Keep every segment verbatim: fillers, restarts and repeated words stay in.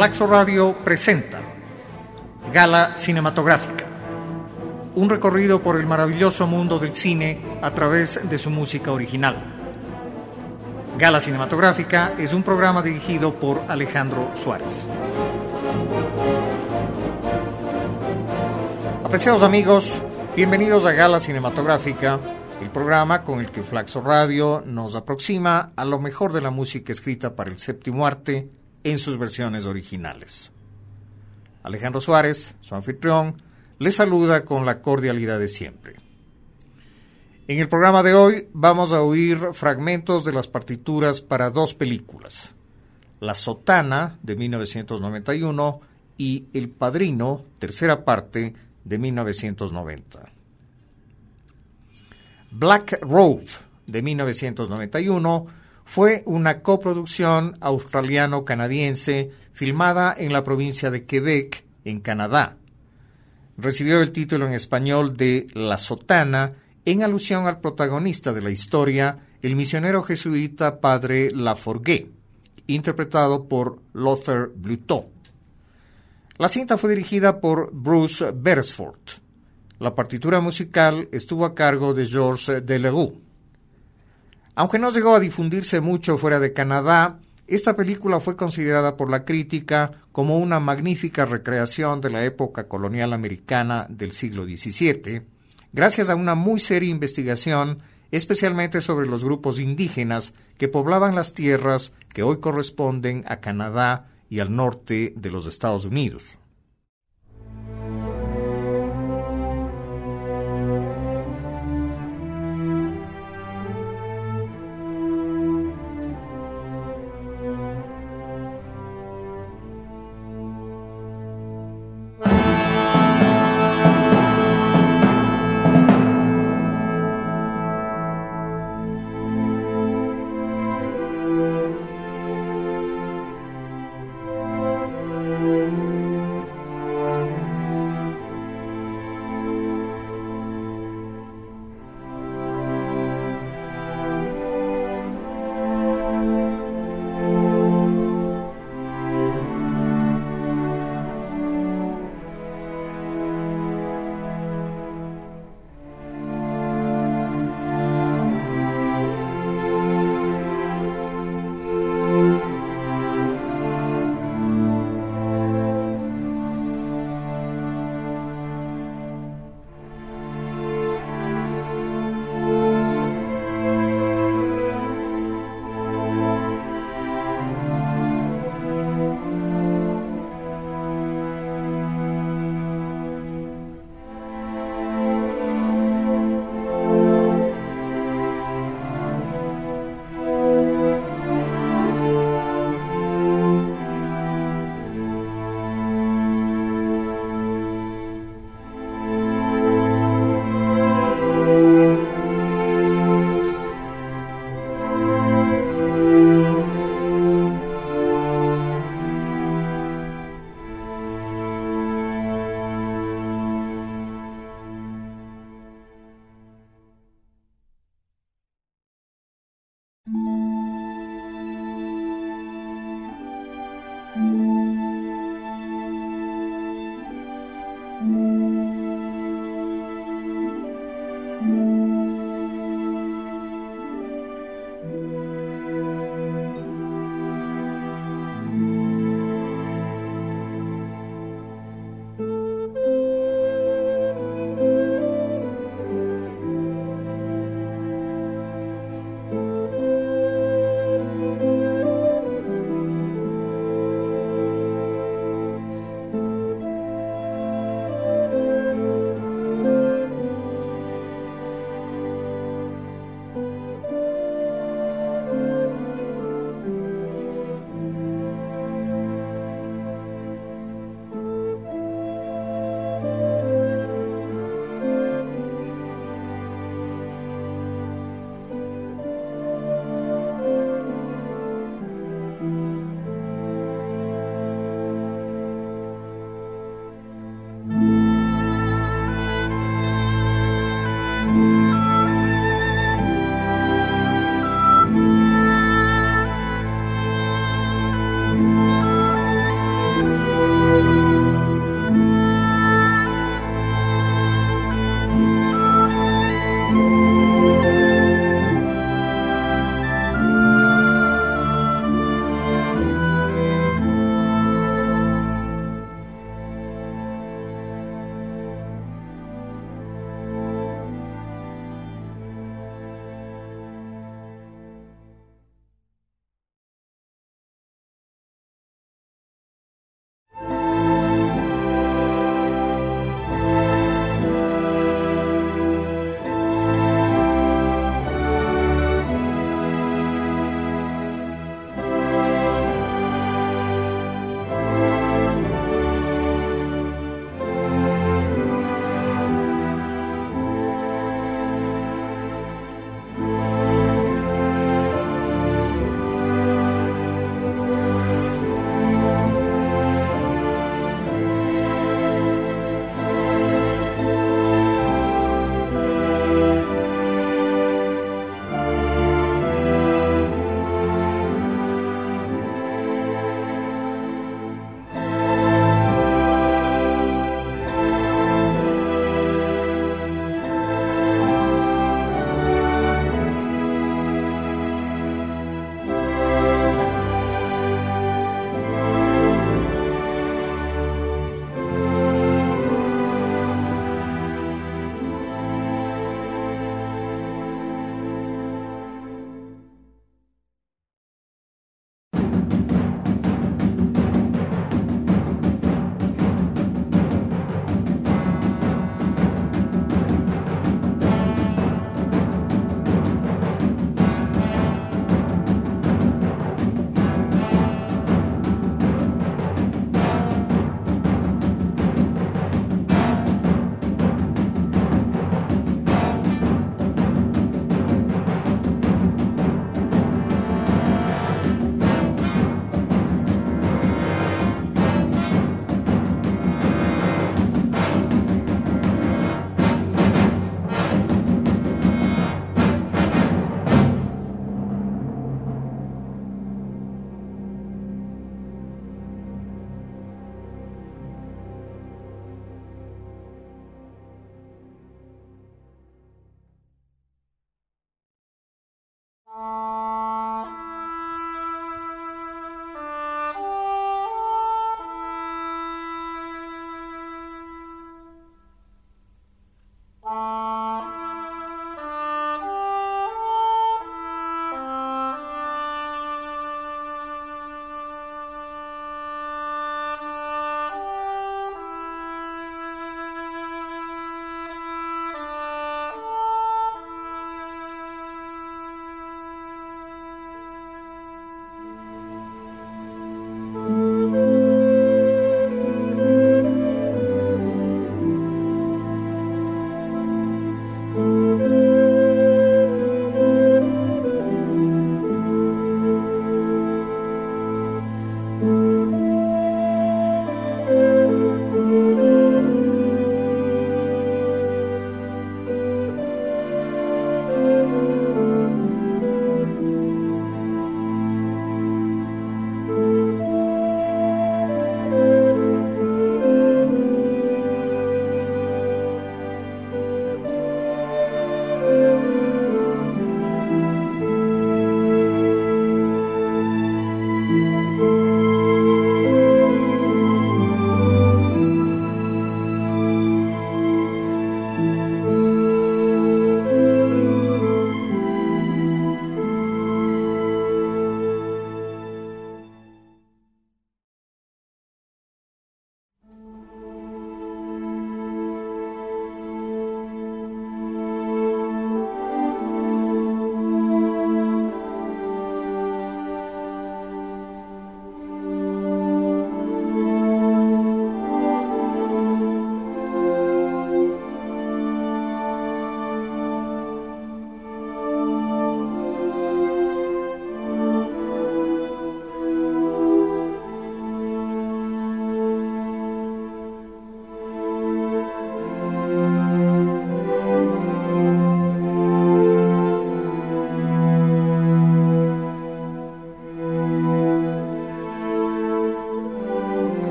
Flaxo Radio presenta Gala Cinematográfica, un recorrido por el maravilloso mundo del cine a través de su música original. Gala Cinematográfica es un programa dirigido por Alejandro Suárez. Apreciados amigos, bienvenidos a Gala Cinematográfica, el programa con el que Flaxo Radio nos aproxima a lo mejor de la música escrita para el séptimo arte en sus versiones originales. Alejandro Suárez, su anfitrión, les saluda con la cordialidad de siempre. En el programa de hoy vamos a oír fragmentos de las partituras para dos películas: La Sotana, de mil novecientos noventa y uno, y El Padrino, tercera parte, de mil novecientos noventa. Black Robe, de mil novecientos noventa y uno, fue una coproducción australiano-canadiense filmada en la provincia de Quebec, en Canadá. Recibió el título en español de La Sotana en alusión al protagonista de la historia, el misionero jesuita padre Laforgue, interpretado por Lothar Bluteau. La cinta fue dirigida por Bruce Beresford. La partitura musical estuvo a cargo de Georges Delerue. Aunque no llegó a difundirse mucho fuera de Canadá, esta película fue considerada por la crítica como una magnífica recreación de la época colonial americana del siglo diecisiete, gracias a una muy seria investigación, especialmente sobre los grupos indígenas que poblaban las tierras que hoy corresponden a Canadá y al norte de los Estados Unidos.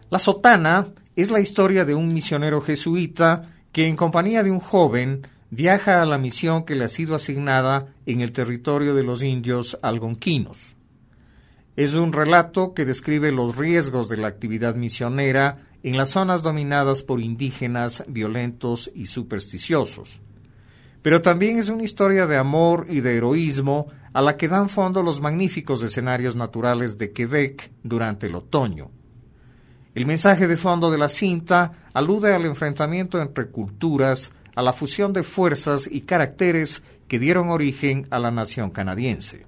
La sotana es la historia de un misionero jesuita que en compañía de un joven viaja a la misión que le ha sido asignada en el territorio de los indios algonquinos. Es un relato que describe los riesgos de la actividad misionera en las zonas dominadas por indígenas violentos y supersticiosos. Pero también es una historia de amor y de heroísmo a la que dan fondo los magníficos escenarios naturales de Quebec durante el otoño. El mensaje de fondo de la cinta alude al enfrentamiento entre culturas, a la fusión de fuerzas y caracteres que dieron origen a la nación canadiense.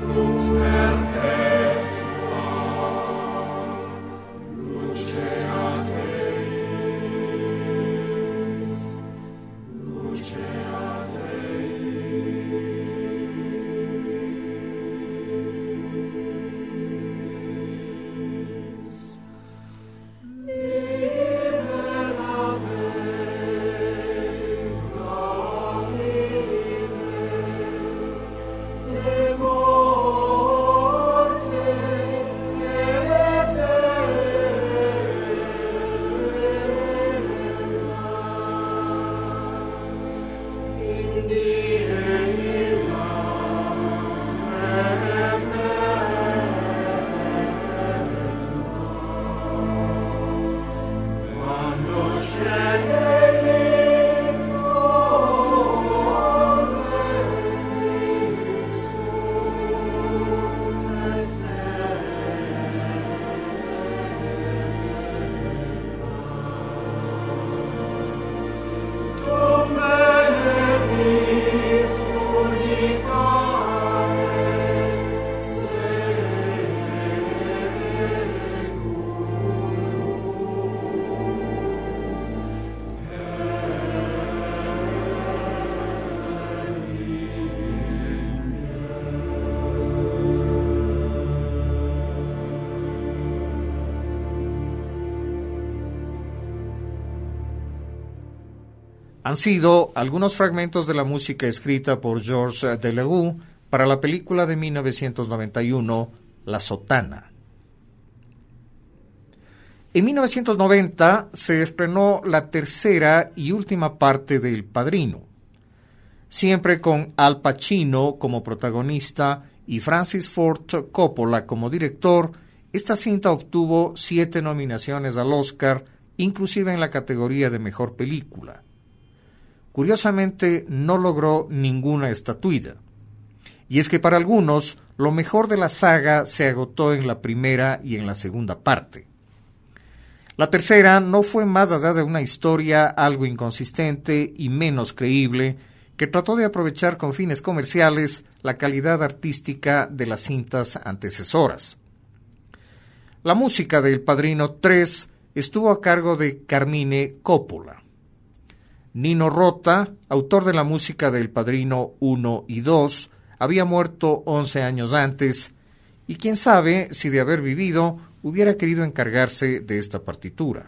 Han sido algunos fragmentos de la música escrita por Georges Delerue para la película de mil novecientos noventa y uno, La Sotana. En mil novecientos noventa se estrenó la tercera y última parte de El Padrino, siempre con Al Pacino como protagonista y Francis Ford Coppola como director. Esta cinta obtuvo siete nominaciones al Oscar, inclusive en la categoría de Mejor Película. Curiosamente, no logró ninguna estatuilla. Y es que para algunos, lo mejor de la saga se agotó en la primera y en la segunda parte. La tercera no fue más allá de una historia algo inconsistente y menos creíble, que trató de aprovechar con fines comerciales la calidad artística de las cintas antecesoras. La música de El Padrino tres estuvo a cargo de Carmine Coppola. Nino Rota, autor de la música de El Padrino uno y dos, había muerto once años antes, y quién sabe si de haber vivido hubiera querido encargarse de esta partitura.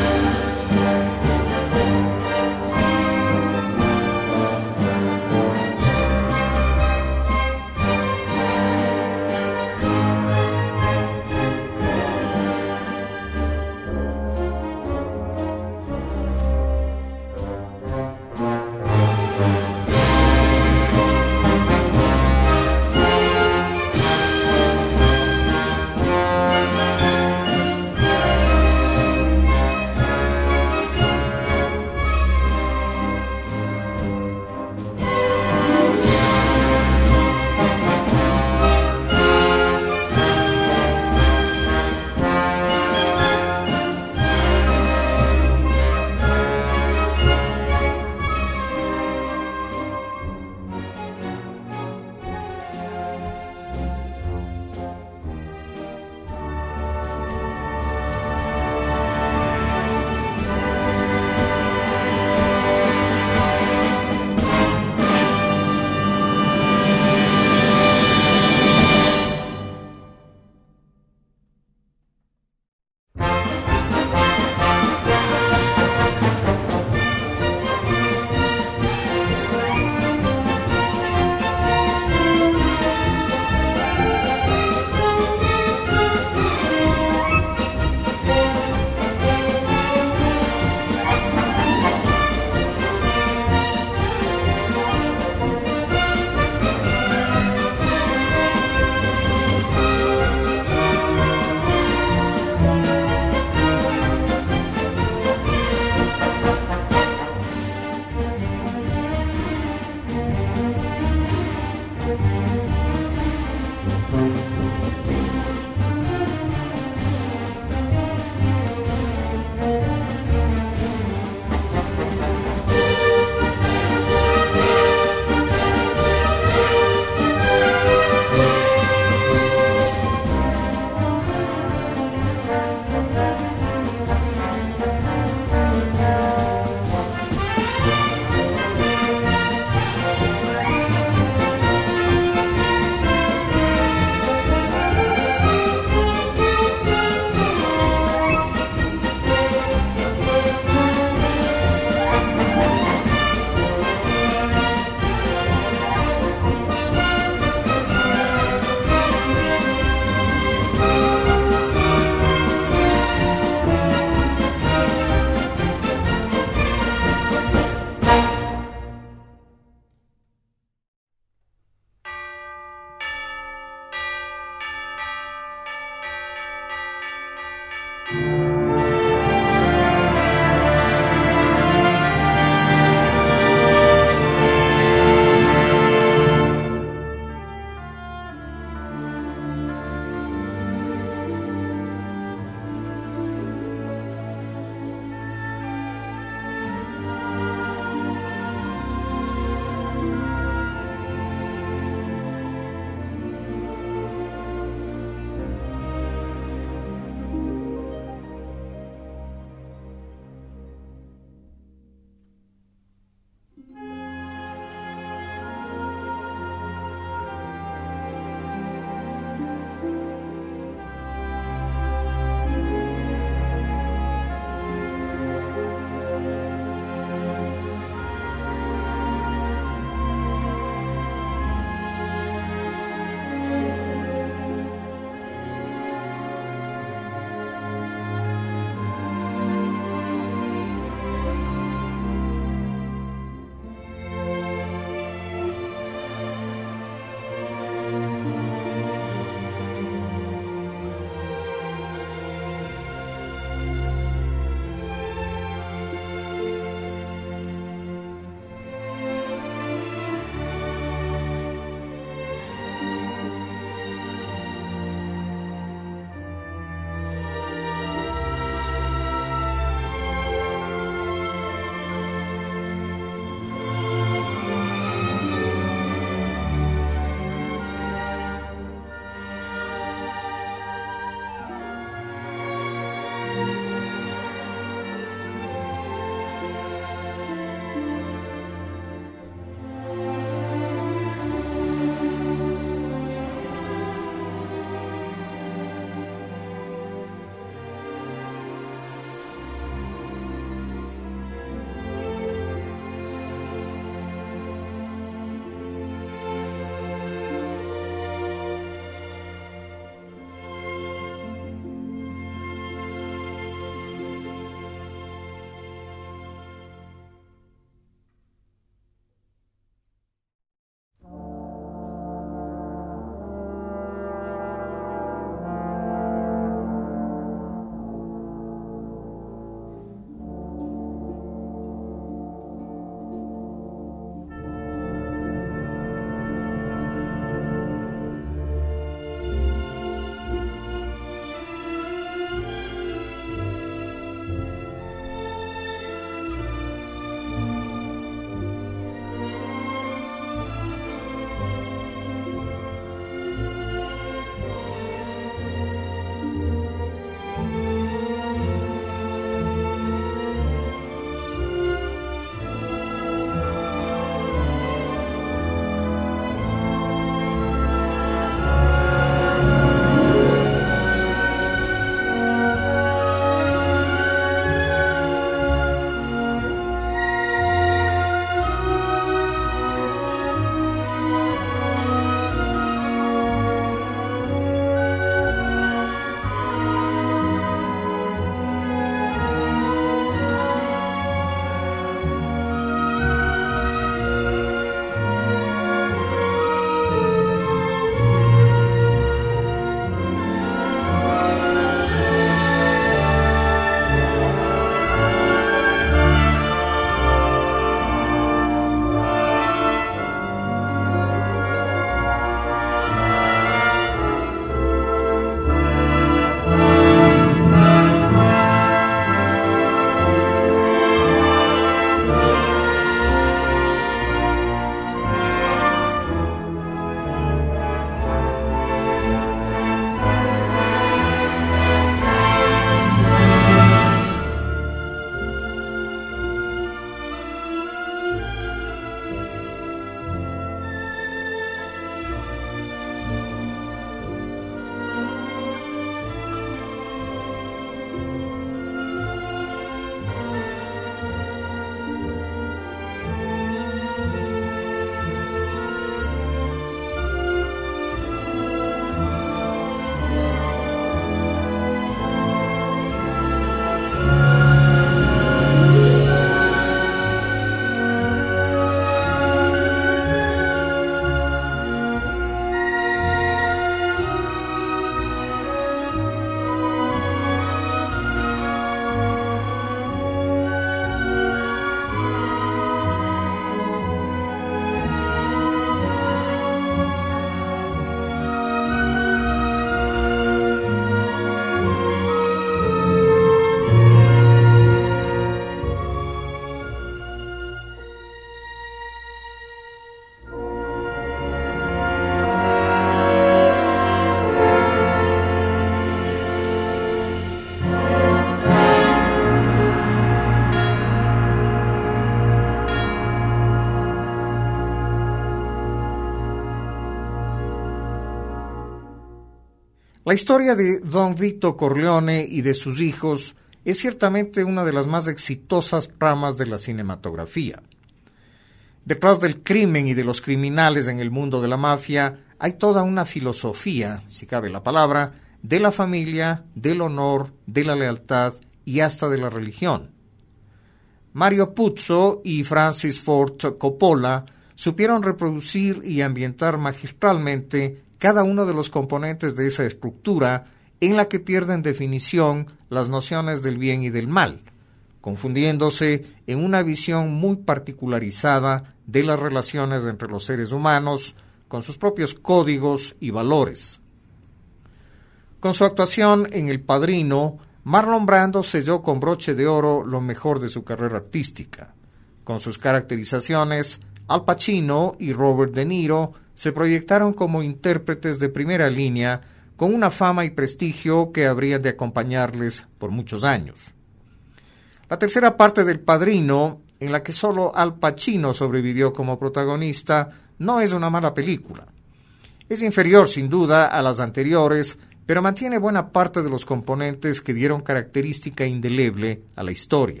La historia de Don Vito Corleone y de sus hijos es ciertamente una de las más exitosas ramas de la cinematografía. Detrás del crimen y de los criminales en el mundo de la mafia hay toda una filosofía, si cabe la palabra, de la familia, del honor, de la lealtad y hasta de la religión. Mario Puzo y Francis Ford Coppola supieron reproducir y ambientar magistralmente cada uno de los componentes de esa estructura en la que pierden definición las nociones del bien y del mal, confundiéndose en una visión muy particularizada de las relaciones entre los seres humanos, con sus propios códigos y valores. Con su actuación en El Padrino, Marlon Brando selló con broche de oro lo mejor de su carrera artística. Con sus caracterizaciones, Al Pacino y Robert De Niro se proyectaron como intérpretes de primera línea con una fama y prestigio que habrían de acompañarles por muchos años. La tercera parte del Padrino, en la que solo Al Pacino sobrevivió como protagonista, no es una mala película. Es inferior sin duda a las anteriores, pero mantiene buena parte de los componentes que dieron característica indeleble a la historia.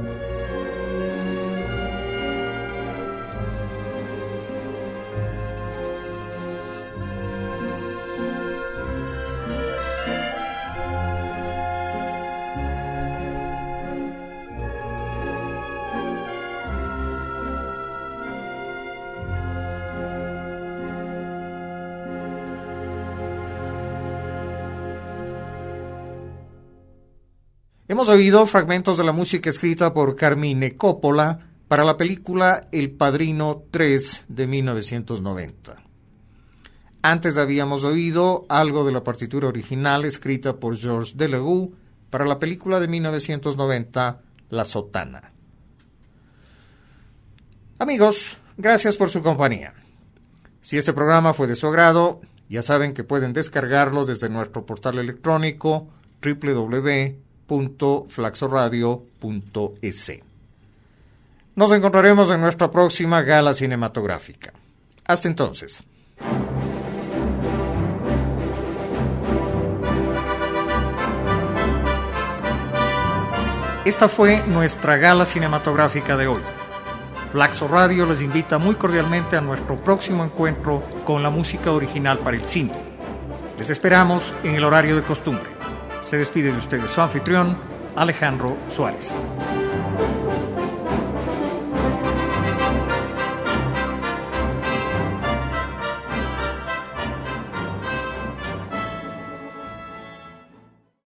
Hemos oído fragmentos de la música escrita por Carmine Coppola para la película El Padrino tres de mil novecientos noventa. Antes habíamos oído algo de la partitura original escrita por Georges Delerue para la película de mil novecientos noventa, La Sotana. Amigos, gracias por su compañía. Si este programa fue de su agrado, ya saben que pueden descargarlo desde nuestro portal electrónico doble u doble u doble u punto flaxoradio punto es. Nos encontraremos en nuestra próxima gala cinematográfica. Hasta entonces. Esta fue nuestra gala cinematográfica de hoy. Flaxo Radio les invita muy cordialmente a nuestro próximo encuentro con la música original para el cine. Les esperamos en el horario de costumbre. Se despide de ustedes su anfitrión, Alejandro Suárez.